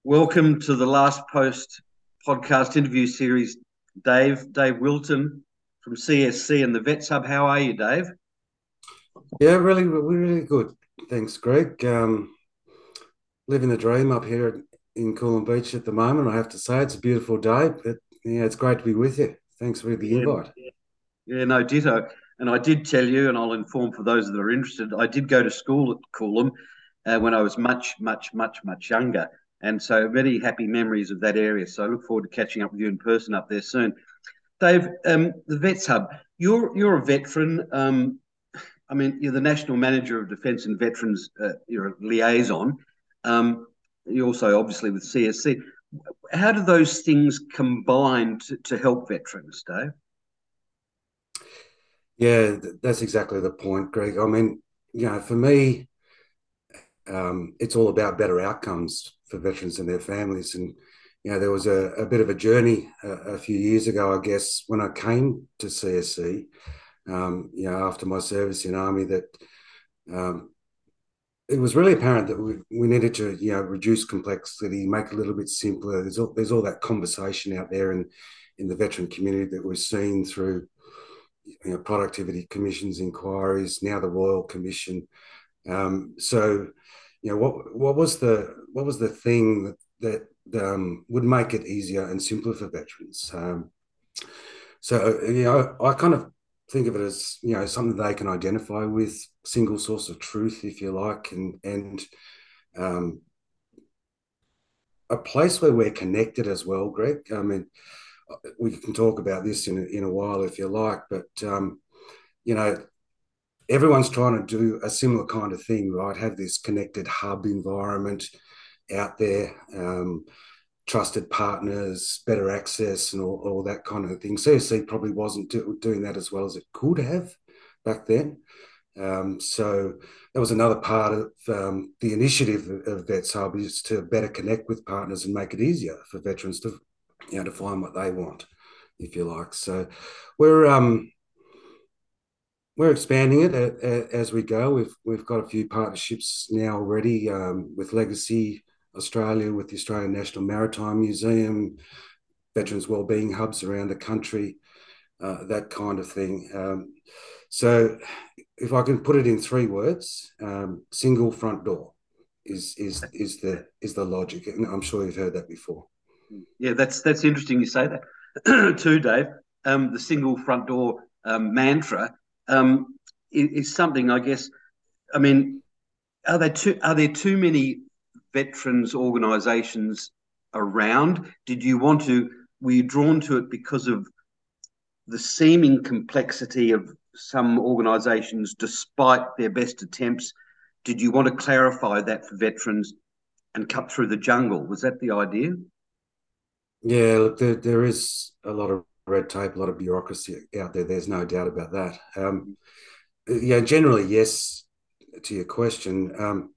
Welcome to the Last Post podcast interview series, Dave Wilton from CSC and the Vets Hub. How are you, Dave? Yeah, really good. Thanks, Greg. Living the dream up here in Coolum Beach at the moment. I have to say it's a beautiful day, but yeah, it's great to be with you. Thanks for the Yeah, invite. yeah, no, ditto. And I did tell you, and I'll inform for those that are interested, I did go to school at Coolum when I was much younger. And so many happy memories of that area. So I look forward to catching up with you in person up there soon. Dave, the Vets Hub, you're a veteran. I mean, you're the National Manager of Defence and Veterans. You're a liaison. Um, you're also obviously with CSC. How do those things combine to help veterans, Dave? Yeah, that's exactly the point, Greg. I mean, for me, it's all about better outcomes for veterans and their families. And there was a bit of a journey a few years ago, I guess, when I came to CSC. After my service in Army, that um, it was really apparent that we needed to reduce complexity, make it a little bit simpler. There's all that conversation out there in the veteran community that we're seeing through productivity commissions, inquiries, now the Royal Commission. So what was the thing that would make it easier and simpler for veterans? So I kind of think of it as something they can identify with, single source of truth, if you like, and um, a place where we're connected as well, Greg. I mean, we can talk about this in a while if you like, but you know, everyone's trying to do a similar kind of thing, right? Have this connected hub environment out there, trusted partners, better access, and all that kind of thing. CSC probably wasn't doing that as well as it could have back then. So that was another part of the initiative of Vets Hub, is to better connect with partners and make it easier for veterans to find what they want, if you like. So we're um, we're expanding it as we go. We've got a few partnerships now already with Legacy Australia, with the Australian National Maritime Museum, veterans wellbeing hubs around the country, that kind of thing. So if I can put it in three words, single front door is the logic, and I'm sure you've heard that before. Yeah, that's interesting you say that too, Dave. The single front door mantra is something, I guess. I mean, are there too many veterans organisations around? Did you want to? Were you drawn to it because of the seeming complexity of some organisations, despite their best attempts? Did you want to clarify that for veterans and cut through the jungle? Was that the idea? Yeah, look, there is a lot of red tape, a lot of bureaucracy out there. There's no doubt about that. Yeah, generally, yes, to your question.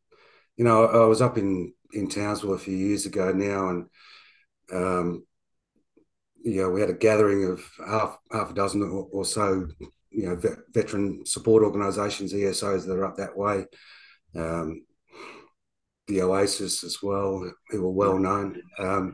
I was up in Townsville a few years ago now, and um, we had a gathering of half a dozen or so, veteran support organisations, ESOs that are up that way. Um, the Oasis as well, who were well known.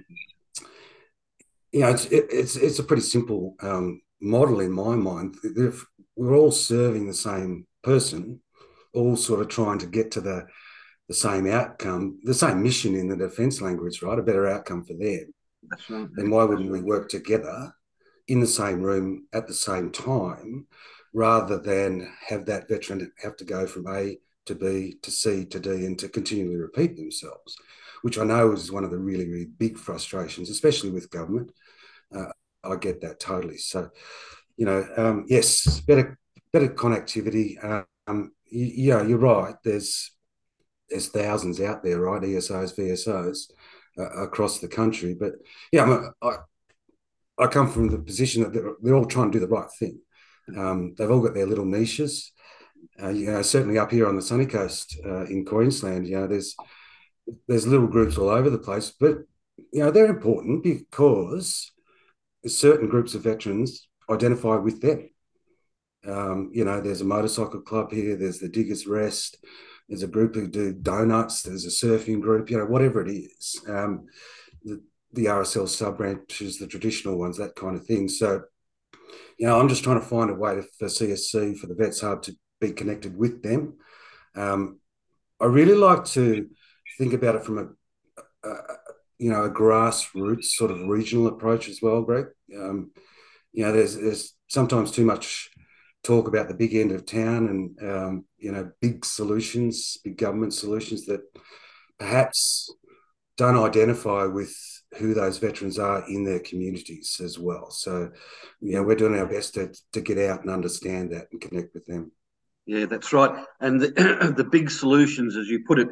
It's a pretty simple model in my mind. If we're all serving the same person, all sort of trying to get to the same outcome, the same mission in the defence language, right? A better outcome for them. That's right. Then why wouldn't we work together in the same room at the same time, rather than have that veteran have to go from A to B to C to D and to continually repeat themselves, which I know is one of the really, really big frustrations, especially with government. Uh, I get that totally. So, yes, better connectivity. You're right. There's thousands out there, right? ESOs, VSOs across the country. But yeah, I come from the position that they're all trying to do the right thing. They've all got their little niches. Certainly up here on the sunny coast in Queensland, there's little groups all over the place, but they're important because certain groups of veterans identify with them. There's a motorcycle club here. There's the Diggers Rest. There's a group who do donuts. There's a surfing group. Whatever it is. The, the RSL sub branches, the traditional ones, that kind of thing. So, I'm just trying to find a way for CSC, for the Vets Hub, to be connected with them. I really like to think about it from a grassroots sort of regional approach as well, Greg. There's sometimes too much talk about the big end of town and big solutions, big government solutions that perhaps don't identify with who those veterans are in their communities as well. So, we're doing our best to get out and understand that and connect with them. Yeah, that's right. And the big solutions, as you put it,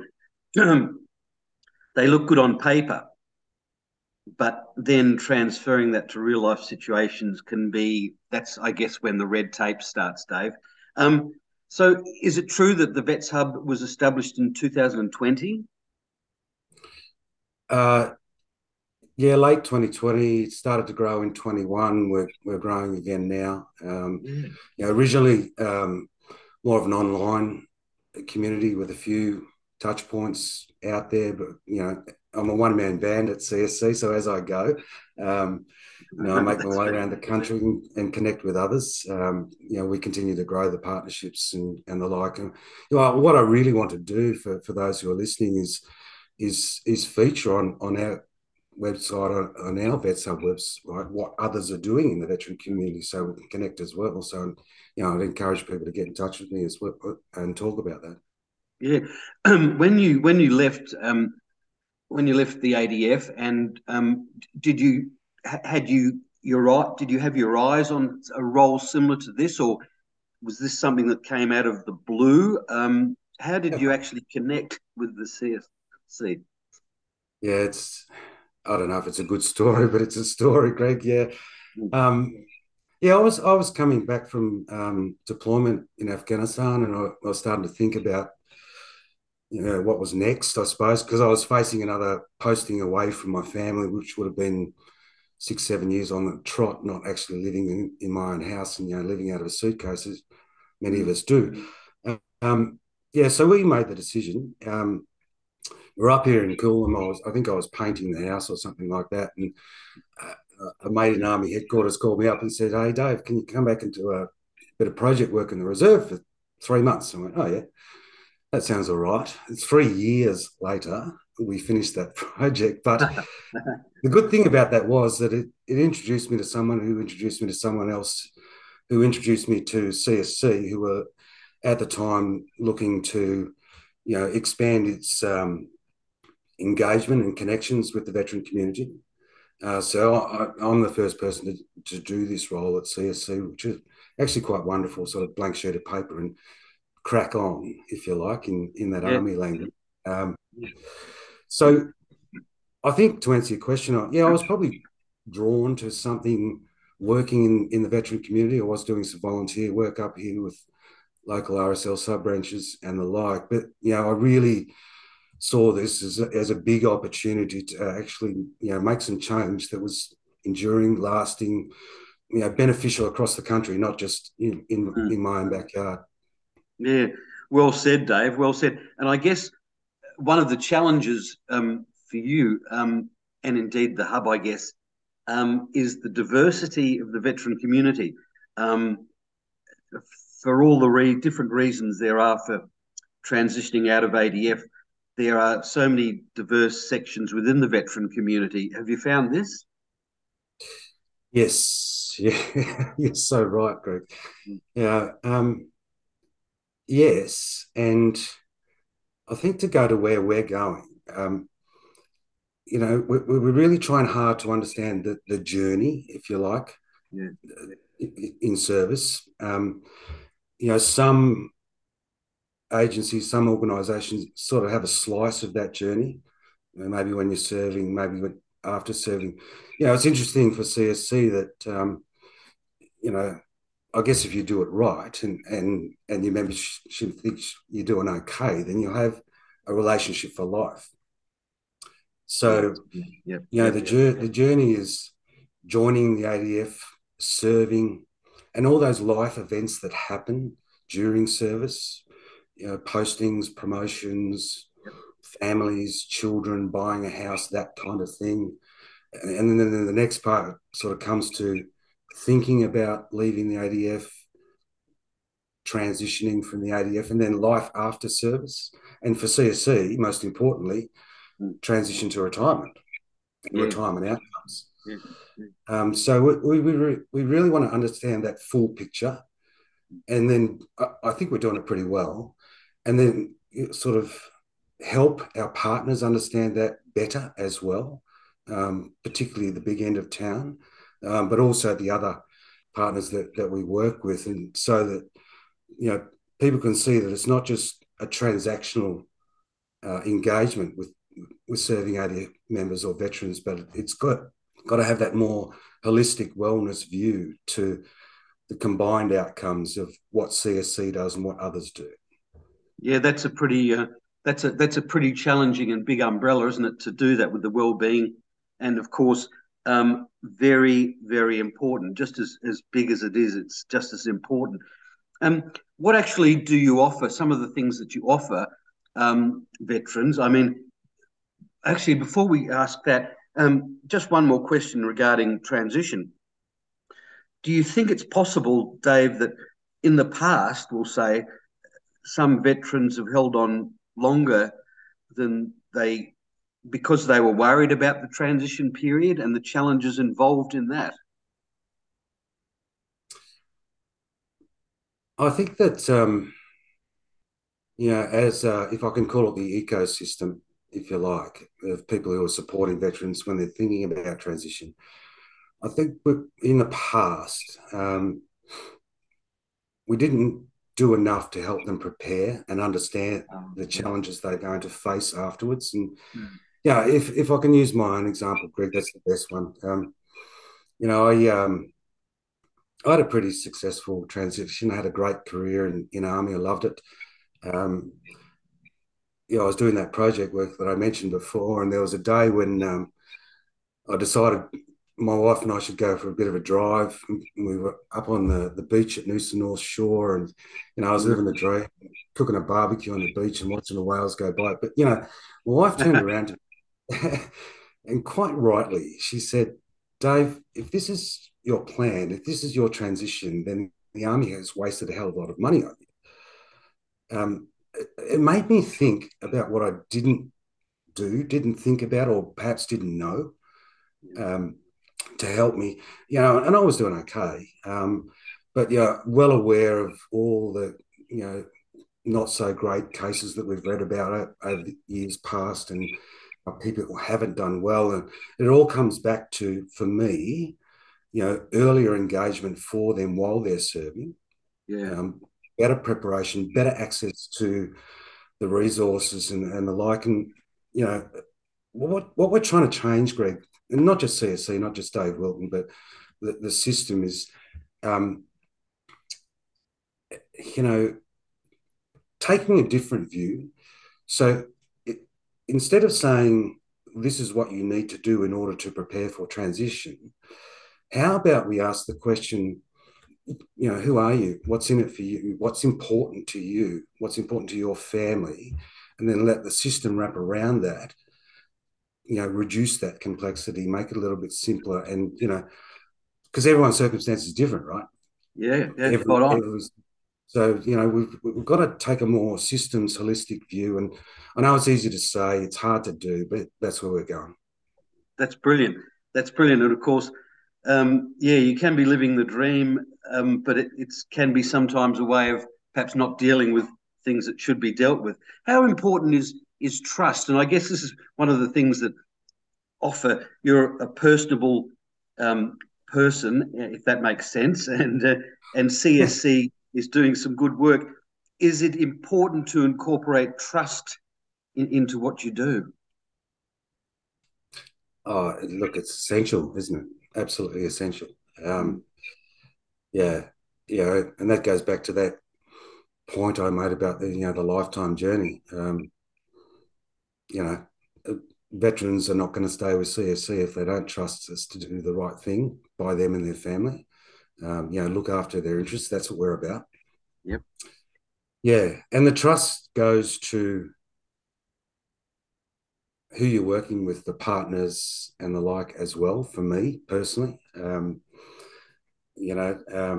they look good on paper, but then transferring that to real life situations that's, I guess, when the red tape starts, Dave. So is it true that the Vets Hub was established in 2020? Late 2020. It started to grow in 21. We're growing again now. Originally more of an online community with a few touch points out there, but I'm a one-man band at CSC, so as I go, I make my way around the country and connect with others. We continue to grow the partnerships and the like. And what I really want to do for those who are listening is feature on our website, on our Vets Hub website, what others are doing in the veteran community, so we can connect as well. So, I'd encourage people to get in touch with me as well and talk about that. Yeah, when you left the ADF, and did you have your eyes on a role similar to this, or was this something that came out of the blue? How did you actually connect with the CSC? Yeah, I don't know if it's a good story, but it's a story, Greg. Yeah. I was coming back from deployment in Afghanistan, and I was starting to think about what was next, I suppose, because I was facing another posting away from my family, which would have been 6-7 years on the trot, not actually living in my own house and living out of a suitcase, as many of us do. So we made the decision. We're up here in Coolum. I think I was painting the house or something like that, and a mate in Army headquarters called me up and said, "Hey, Dave, can you come back and do a bit of project work in the reserve for 3 months?" I went, "Oh yeah, that sounds all right." 3 years later, we finished that project. But the good thing about that was that it introduced me to someone who introduced me to someone else, who introduced me to CSC, who were at the time looking to, expand its engagement and connections with the veteran community. So I'm the first person to do this role at CSC, which is actually quite wonderful, sort of blank sheet of paper and crack on, if you like, in that Army language. So I think, to answer your question, I was probably drawn to something working in the veteran community. I was doing some volunteer work up here with local RSL sub-branches and the like. But, I really saw this as a big opportunity to actually, make some change that was enduring, lasting, beneficial across the country, not just in my own backyard. Yeah, well said, Dave. Well said. And I guess one of the challenges for you, and indeed the hub, I guess, is the diversity of the veteran community. For all the different reasons there are for transitioning out of ADF, there are so many diverse sections within the veteran community. Have you found this? Yes, yeah, you're so right, Greg. Yeah, yes, and I think to go to where we're going, we're really trying hard to understand the journey, if you like, in service. Some agencies, some organisations sort of have a slice of that journey. Maybe when you're serving, maybe after serving. It's interesting for CSC that, I guess if you do it right and your membership thinks you're doing okay, then you'll have a relationship for life. So, the journey is joining the ADF, serving, and all those life events that happen during service. postings, promotions, families, children, buying a house, that kind of thing. And then the next part sort of comes to thinking about leaving the ADF, transitioning from the ADF, and then life after service. And for CSC, most importantly, transition to retirement and retirement outcomes. So we really want to understand that full picture. And then I think we're doing it pretty well. And then sort of help our partners understand that better as well, particularly the big end of town, but also the other partners that we work with. And so that, people can see that it's not just a transactional engagement with serving ADF members or veterans, but it's got to have that more holistic wellness view to the combined outcomes of what CSC does and what others do. Yeah, that's a pretty challenging and big umbrella, isn't it, to do that with the well-being, and of course, very, very important. Just as big as it is, it's just as important. What actually do you offer? Some of the things that you offer veterans. I mean, actually, before we ask that, just one more question regarding transition. Do you think it's possible, Dave, that in the past, we'll say, some veterans have held on longer than because they were worried about the transition period and the challenges involved in that? I think that, as if I can call it the ecosystem, if you like, of people who are supporting veterans when they're thinking about transition. I think in the past, we didn't do enough to help them prepare and understand the challenges they're going to face afterwards. And if I can use my own example, Greg, that's the best one. I had a pretty successful transition. I had a great career in Army. I loved it. I was doing that project work that I mentioned before, and there was a day when I decided my wife and I should go for a bit of a drive. We were up on the beach at Noosa North Shore, and I was living the dream, cooking a barbecue on the beach and watching the whales go by. But my wife turned around to me, and quite rightly, she said, "Dave, if this is your plan, if this is your transition, then the Army has wasted a hell of a lot of money on you." It made me think about what I didn't think about, or perhaps didn't know. To help me, and I was doing okay. But well aware of all the, not so great cases that we've read about over the years past, and people who haven't done well. And it all comes back to, for me, earlier engagement for them while they're serving, better preparation, better access to the resources and the like. And, what we're trying to change, Greg, and not just CSC, not just Dave Wilton, but the system is, taking a different view. So instead of saying, this is what you need to do in order to prepare for transition, how about we ask the question, who are you? What's in it for you? What's important to you? What's important to your family? And then let the system wrap around that, reduce that complexity, make it a little bit simpler. And, because everyone's circumstance is different, right? Yeah, spot on. So, we've got to take a more systems holistic view. And I know it's easy to say, it's hard to do, but that's where we're going. That's brilliant. That's brilliant. And of course, you can be living the dream, but it can be sometimes a way of perhaps not dealing with things that should be dealt with. How important is trust? And I guess this is one of the things that you're a personable person, if that makes sense, and CSC is doing some good work. Is it important to incorporate trust into what you do? Oh, look, it's essential, isn't it? Absolutely essential. And that goes back to that point I made about the lifetime journey. Veterans are not going to stay with CSC if they don't trust us to do the right thing by them and their family. Look after their interests. That's what we're about. Yep. Yeah, and the trust goes to who you're working with, the partners and the like as well. For me personally, you know,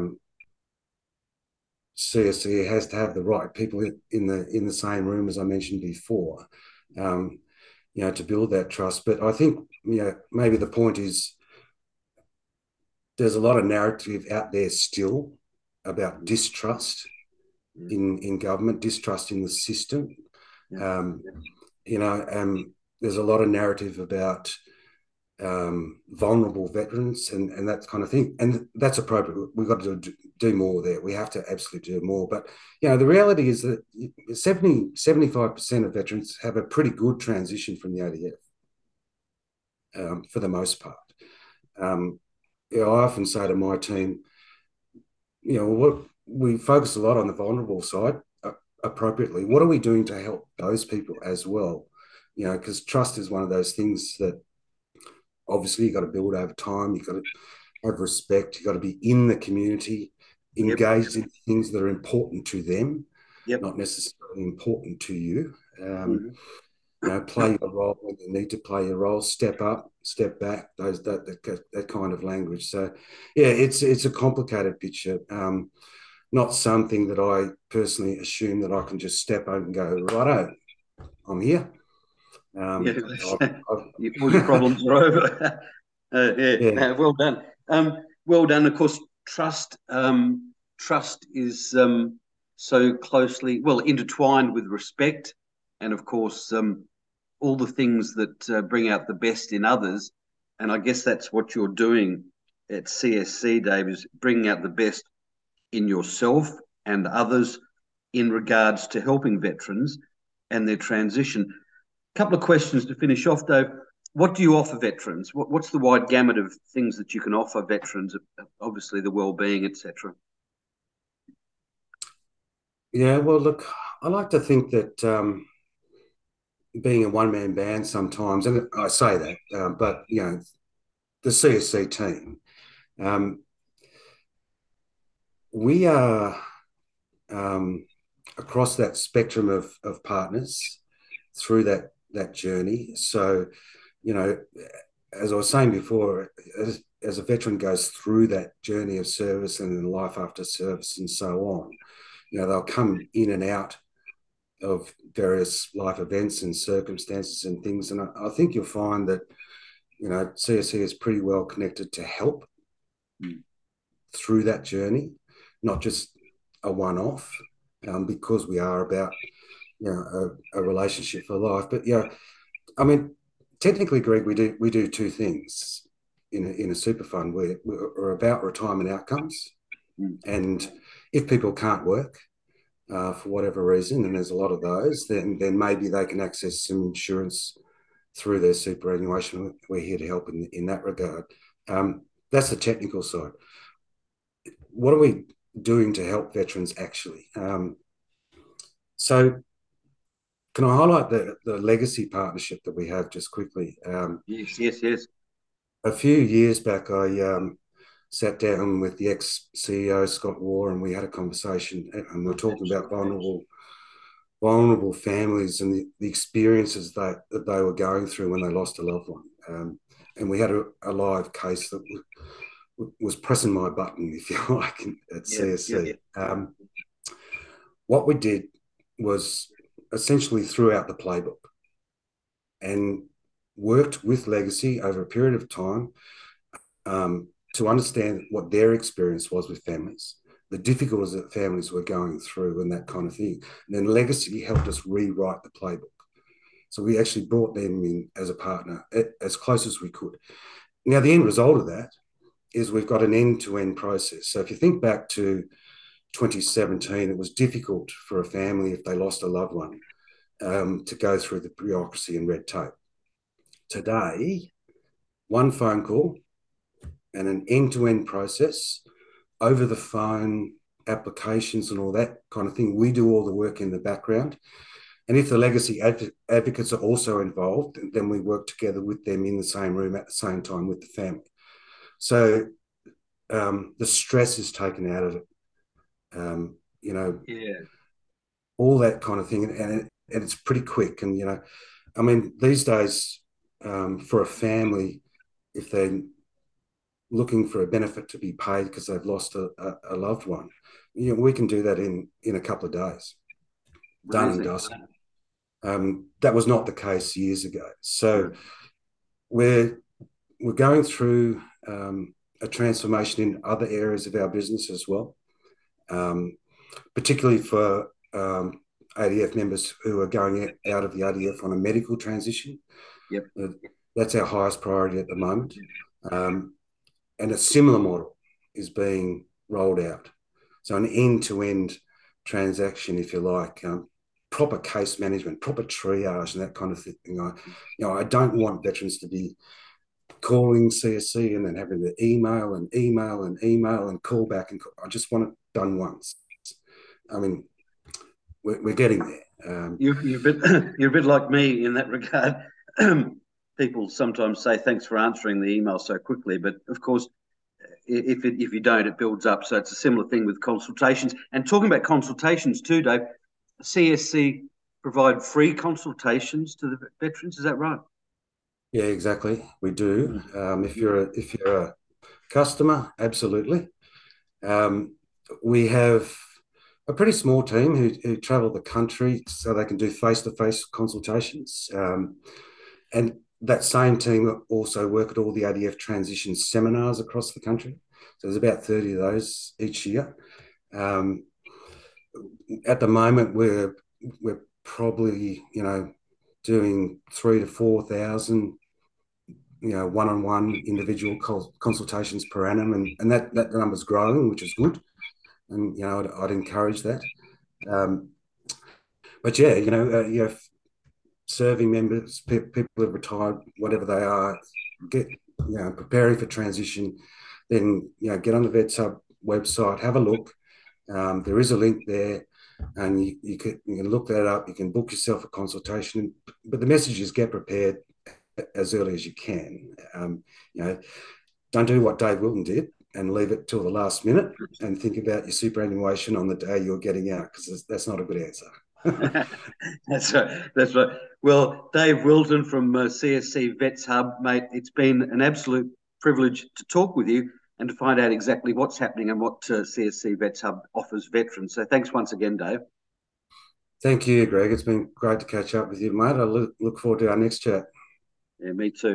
CSC has to have the right people in the same room, as I mentioned before, um, to build that trust. But I think maybe the point is there's a lot of narrative out there still about distrust in government, distrust in the system. Yeah. Um, Yeah. there's a lot of narrative about vulnerable veterans and that kind of thing. And that's appropriate. We've got to do more there. We have to absolutely do more. But, the reality is that 75% of veterans have a pretty good transition from the ADF for the most part. I often say to my team, what we focus a lot on the vulnerable side appropriately. What are we doing to help those people as well? Because trust is one of those things that obviously you've got to build over time. You've got to have respect. You've got to be in the community, Yep. engaged in things that are important to them, Yep. not necessarily important to you. Mm-hmm. Play your role when you need to play your role. Step up, step back. That kind of language. So, yeah, it's a complicated picture. Not something that I personally assume that I can just step over and go, righto, I'm here. Yeah, all your I've, problems are over. Yeah, yeah, no, well done. Well done. Of course, trust is so closely, well, intertwined with respect, and of course, all the things that bring out the best in others. And I guess that's what you're doing at CSC, Dave, is bringing out the best in yourself and others in regards to helping veterans and their transition. Couple of questions to finish off, Dave. What do you offer veterans? What's the wide gamut of things that you can offer veterans? Obviously, the well-being, etc. yeah. Well, look, I like to think that being a one-man band sometimes, and I say that, but the CSC team, um, we are across that spectrum of partners through that journey. So, you know, as I was saying before, as a veteran goes through that journey of service and life after service and so on, they'll come in and out of various life events and circumstances and things. And I think you'll find that, CSC is pretty well connected to help through that journey, not just a one-off, because we are about, a relationship for life. But I mean, technically, Greg, we do two things in a super fund. We're about retirement outcomes, Mm. and if people can't work for whatever reason, and there's a lot of those, then maybe they can access some insurance through their superannuation. We're here to help in that regard. That's the technical side. What are we doing to help veterans actually? So can I highlight the legacy partnership that we have just quickly? Yes, yes, yes. A few years back, I sat down with the ex-CEO, Scott Waugh, and we had a conversation, and we're talking about vulnerable families and the experiences that they were going through when they lost a loved one. And we had a live case that was pressing my button, if you like, at Yeah, yeah, CSC. What we did was essentially threw out the playbook and worked with Legacy over a period of time to understand what their experience was with families, the difficulties that families were going through, and that kind of thing. And then Legacy helped us rewrite the playbook. So we actually brought them in as a partner as close as we could. Now, the end result of that is we've got an end-to-end process. So if you think back to 2017, it was difficult for a family if they lost a loved one to go through the bureaucracy and red tape. Today, one phone call and an end-to-end process over the phone, applications and all that kind of thing. We do all the work in the background. And if the legacy advocates are also involved, then we work together with them in the same room at the same time with the family. So the stress is taken out of it. yeah. all that kind of thing, and it's pretty quick. And I mean, these days, for a family, if they're looking for a benefit to be paid because they've lost a loved one, we can do that in a couple of days, done and Amazing. dusted. That was not the case years ago. So we're we're going through a transformation in other areas of our business as well, particularly for ADF members who are going out of the ADF on a medical transition. Yep. That's our highest priority at the moment. And a similar model is being rolled out. So an end-to-end transaction, if you like, proper case management, proper triage, and that kind of thing. I don't want veterans to be calling CSC and then having to email and call back. And I just want it done once. I mean, we're getting there. You're a bit like me in that regard. People sometimes say thanks for answering the email so quickly, but of course, if you don't, it builds up. So it's a similar thing with consultations. And talking about consultations too, Dave, CSC provide free consultations to the veterans. Is that right? Yeah, exactly. We do. If you're a customer, absolutely. We have a pretty small team who travel the country so they can do face-to-face consultations. And that same team also work at all the ADF transition seminars across the country. So there's about 30 of those each year. At the moment, we're probably doing 3,000 to 4,000 one-on-one individual consultations per annum, and that number's growing, which is good. And I'd encourage that. But yeah, serving members, people who have retired, whatever they are, get preparing for transition, then get on the VetsHub website, have a look. There is a link there, and you can look that up. You can book yourself a consultation, but the message is get prepared as early as you can. Don't do what Dave Wilton did and leave it till the last minute and think about your superannuation on the day you're getting out, because that's not a good answer. That's right. That's right. Well, Dave Wilton from CSC Vets Hub, mate, it's been an absolute privilege to talk with you and to find out exactly what's happening and what CSC Vets Hub offers veterans. So thanks once again, Dave. Thank you, Greg. It's been great to catch up with you, mate. I look forward to our next chat. Yeah, me too.